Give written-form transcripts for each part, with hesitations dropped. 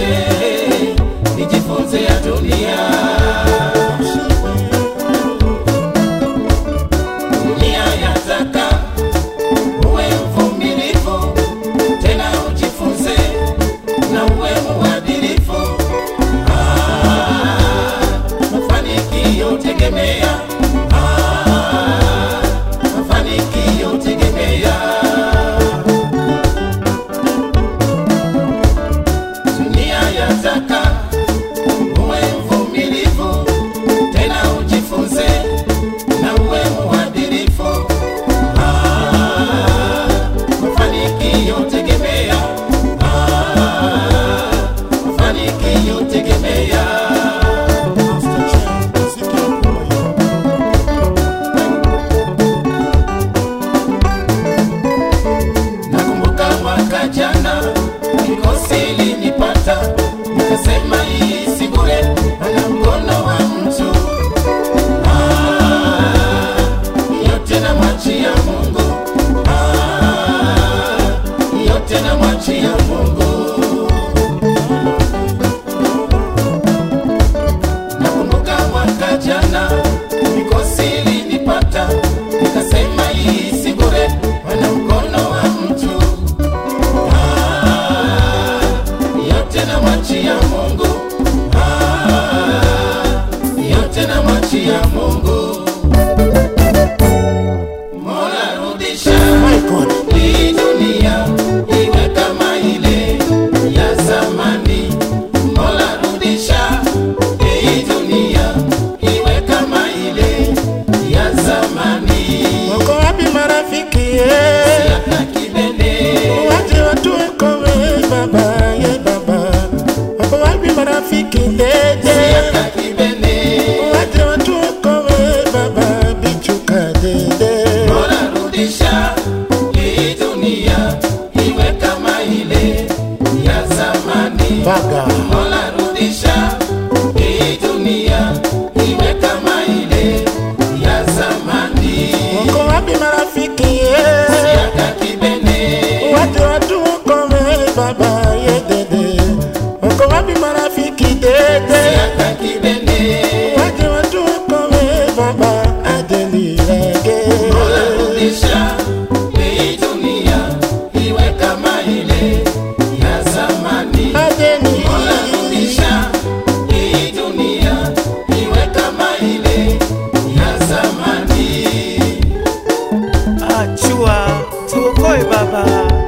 yote nijifunze ya dunia. Dunia yataka uwe mvumilivu, tena ujifunze na uwe mwadilifu. Mafanikio tegemea, mafanikio tegemea. Dunia yataka uwe mvumilivu, tena ujifunze na uwe mwadilifu. Mafanikio tegemea, mafanikio tegemea. Nakumbuka mwaka jana mikosi ilinipata, nikasema hii si bure, ana mkono wa mtu. Yote namwachia Mungu, yote namwachia Mungu. Nakumbuka mwaka jana mikosi ilinipata, nikasema hii si bure, ana mkono wa mtu. Yote namwachia Mungu, yote namwachia Mungu. Mola rudisha hii dunia iwe kama ile ya zamani. Mola rudisha hii dunia iwe kama ile ya zamani. Wako wapi marafiki Siaka kibende, waje watu wekowe baba ye baba. Wako wapi marafiki siaka kibende. waje watu wekowe baba bichuka dede. Mola rudisha hii dunia iwe kama ile ya zamani. Baga Mola rudisha hii dunia iwe kama ile ya zamani. wako wapi marafiki Siaka kibende, waje watu wekowe baba ye dede. Wako wapi marafiki dede siaka kibende. waje watu wekowe baba adeli rege. Mola rudisha hii dunia iwe kama ile ya zamani. Adeli Mola rudisha hii dunia iwe kama ile ya zamani. Achua tuokoe baba,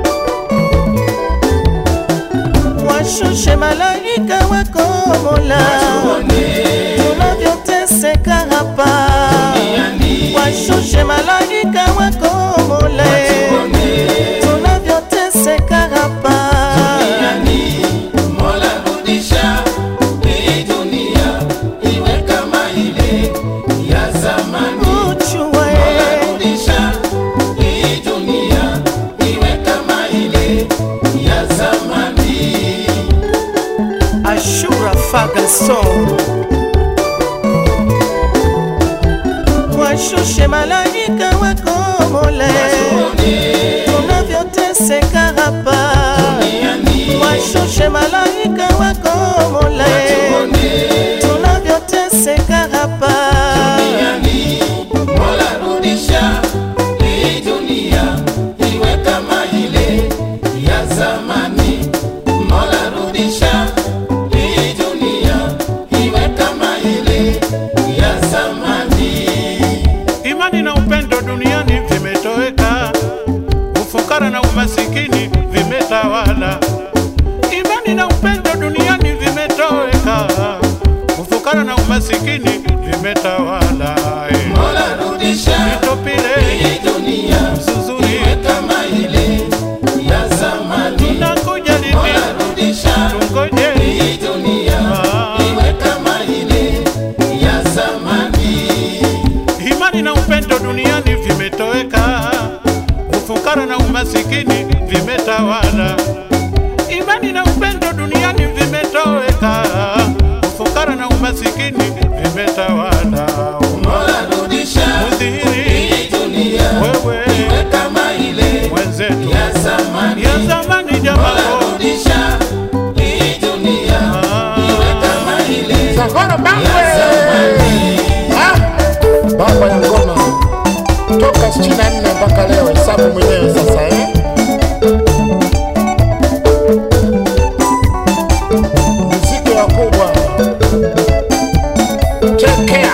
washushe malaika wako Mola, tunavyoteseka hapa. Washushe malaika wako Mola, tunavyoteseka hapa. Mola rudisha hii dunia iwe kama ile ya zamani. Uchua Mola rudisha hii dunia iwe kama ile ya zamani. Ashura Fagason, washushe malaika wako Mola, tunavyoteseka hapa. Washushe malaika wako Mola, tunavyoteseka hapa. Mola rudisha hii dunia iwe kama ile ya zamani. Mola rudisha hii dunia iwe kama ile ya zamani. Imani na upendo duniani vimetoweka, ufukara na umasikini vimetawala. Imani na upendo duniani vimetoweka, ufukara na umasikini vimetawala. Mola rudisha Nitopile hii dunia Mzuzuri iwe kama ile ya zamani. tunakuja lini? Mola rudisha Tungoje hii dunia iwe kama ile ya zamani. imani na upendo duniani vimetoweka, ufukara na umasikini vimetawala. Imani na upendo duniani vimetoweka, ufukara na umasikini vimetawala. Mola rudisha Mudhiri hii dunia wewe iwe kama ile mwenzetu ya zamani. ya zamani, Mola jamaa rudisha hii dunia Zahoro Bangwe. ya zamani. Baba ya ngoma toka 64 mpaka leo, hesabu mwenyewe sasa muziki wakubwa chekea.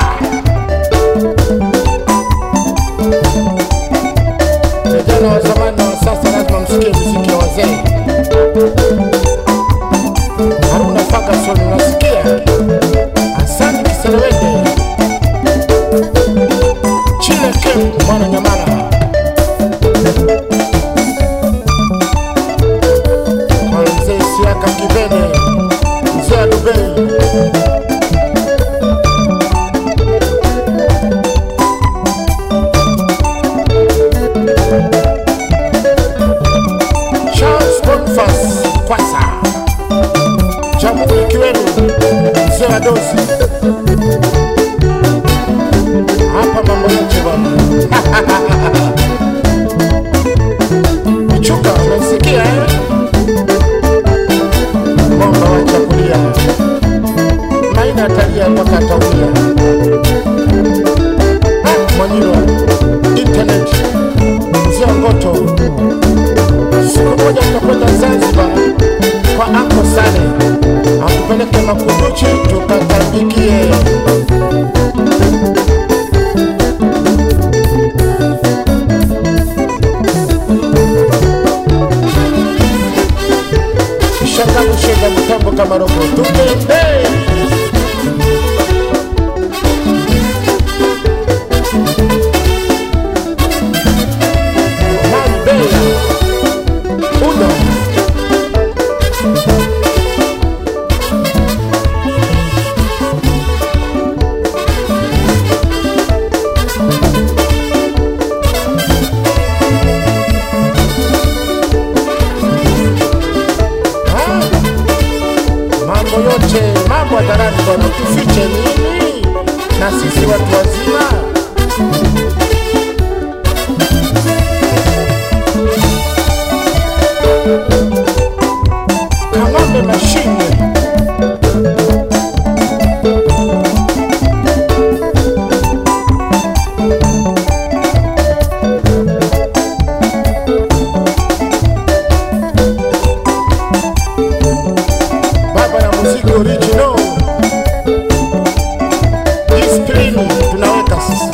Vijana wa zamani na wa sasa lazima msikie muziki wa wazee. Haruna Ferguson unasikia? Asante Kiselewende Chile Camp mwana Nyamala. Mzee Siaka Kibene, Mzee Dubei. Charles Bonfas Kwasa, Jamhuri Kiwelu, Mzee wa Dozi. Hapa mambo yote bwana. Chuka unasikia Mwamba wacha kulia, Maina atalia mpaka ataulia. Mwanyiro internet Mzee Ngoto. Siku moja tutakwenda Zanzibar kwa Anko Sale, atupeleke Makunduchi tukatabikie. Shaka kushega mtambo kama robo tukende. Mambea Uno yote mambo hadharani bwana, tufiche nini na sisi watu wazima? Kamambe mashine muziki original. Discipline tunaweka sisi.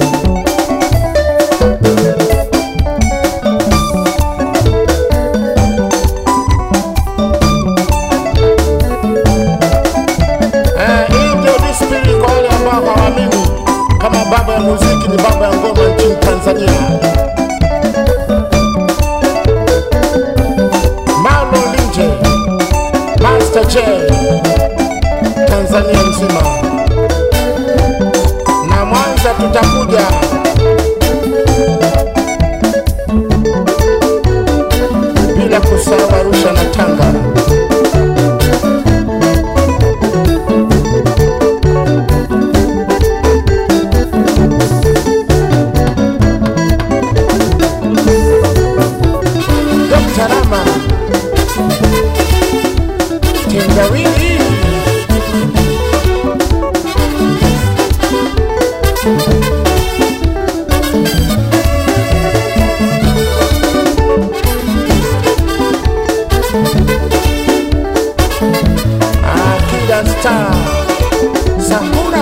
Hii ndio discipline kwa wale ambao hawaamini kama baba ya muziki ni baba ya ngoma nchini Tanzania. Marlon Linje, Master J, Tanzania nzima na Mwanza tutakuja. Bila kusahau Arusha na Tanga. Dr. Rama Tengawili Akida Star Sahuri